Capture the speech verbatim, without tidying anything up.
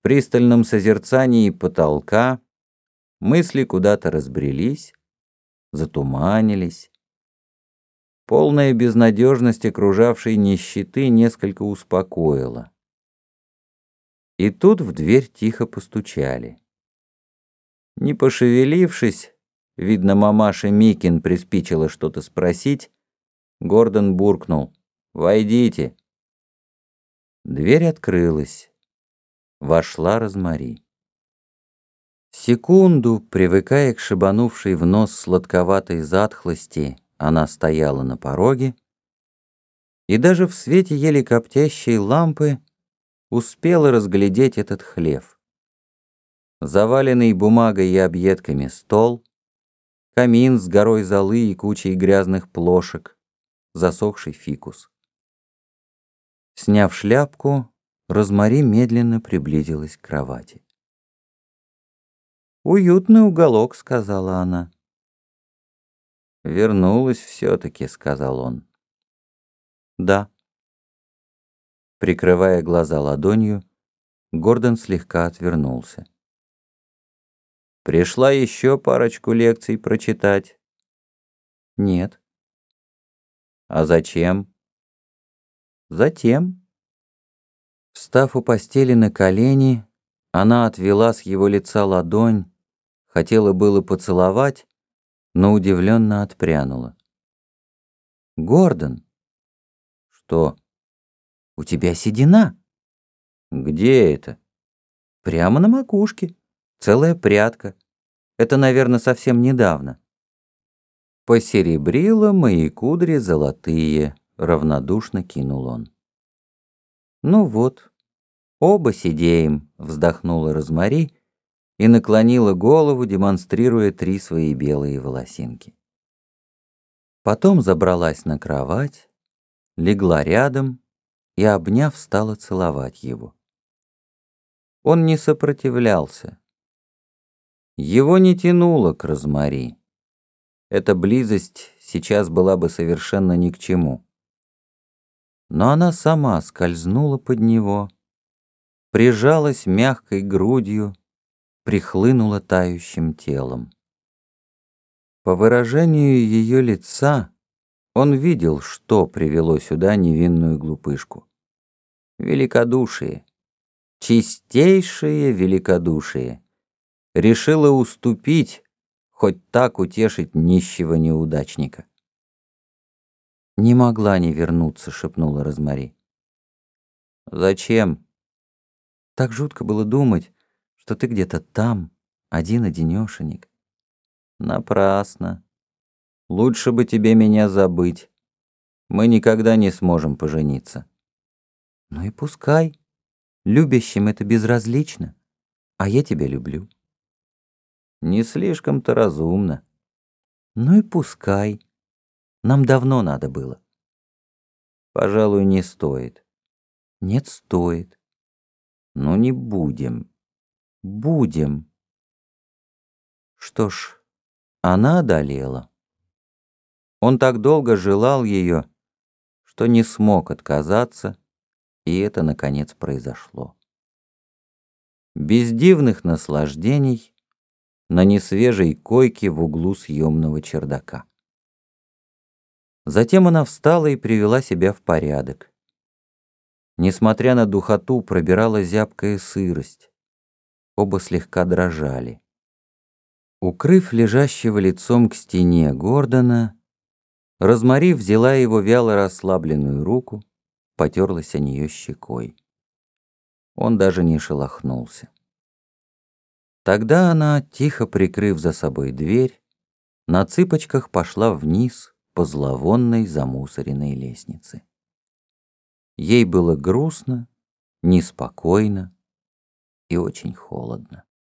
пристальном созерцании потолка мысли куда-то разбрелись, затуманились. Полная безнадежность окружавшей нищеты несколько успокоила. И тут в дверь тихо постучали. Не пошевелившись, видно, мамаша Микин приспичило что-то спросить, Гордон буркнул: «Войдите». Дверь открылась. Вошла Розмари. Секунду, привыкая к шибанувшей в нос сладковатой затхлости, она стояла на пороге и даже в свете еле коптящей лампы успела разглядеть этот хлев. Заваленный бумагой и объедками стол, камин с горой золы и кучей грязных плошек, засохший фикус. Сняв шляпку, Розмари медленно приблизилась к кровати. «Уютный уголок», — сказала она. «Вернулась все-таки», — сказал он. «Да». Прикрывая глаза ладонью, Гордон слегка отвернулся. «Пришла еще парочку лекций прочитать?» «Нет». «А зачем?» «Затем». Встав у постели на колени, она отвела с его лица ладонь, хотела было поцеловать, но удивленно отпрянула. «Гордон!» «Что?» «У тебя седина». «Где это?» «Прямо на макушке. Целая прядка. Это, наверное, совсем недавно». «Посеребрила мои кудри золотые», — равнодушно кинул он. «Ну вот, оба сидеем», — вздохнула Розмари и наклонила голову, демонстрируя три свои белые волосинки. Потом забралась на кровать, легла рядом и, обняв, стала целовать его. Он не сопротивлялся. Его не тянуло к Розмари. Эта близость сейчас была бы совершенно ни к чему. Но она сама скользнула под него, прижалась мягкой грудью, прихлынула тающим телом. По выражению ее лица он видел, что привело сюда невинную глупышку. Великодушие, чистейшее великодушие. Решила уступить, хоть так утешить нищего неудачника. «Не могла не вернуться», — шепнула Розмари. «Зачем?» «Так жутко было думать, что ты где-то там, один-одинешенек». «Напрасно. Лучше бы тебе меня забыть. Мы никогда не сможем пожениться». «Ну и пускай. Любящим это безразлично, а я тебя люблю». «Не слишком-то разумно». «Ну и пускай. Нам давно надо было». «Пожалуй, не стоит». «Нет, стоит». «Ну не будем». «Будем». Что ж, она одолела. Он так долго желал ее, что не смог отказаться, и это, наконец, произошло. Без дивных наслаждений на несвежей койке в углу съемного чердака. Затем она встала и привела себя в порядок. Несмотря на духоту, пробирала зябкая сырость. Оба слегка дрожали. Укрыв лежащего лицом к стене Гордона, Розмари взяла его вяло расслабленную руку, потерлась о нее щекой. Он даже не шелохнулся. Тогда она, тихо прикрыв за собой дверь, на цыпочках пошла вниз по зловонной замусоренной лестнице. Ей было грустно, неспокойно и очень холодно.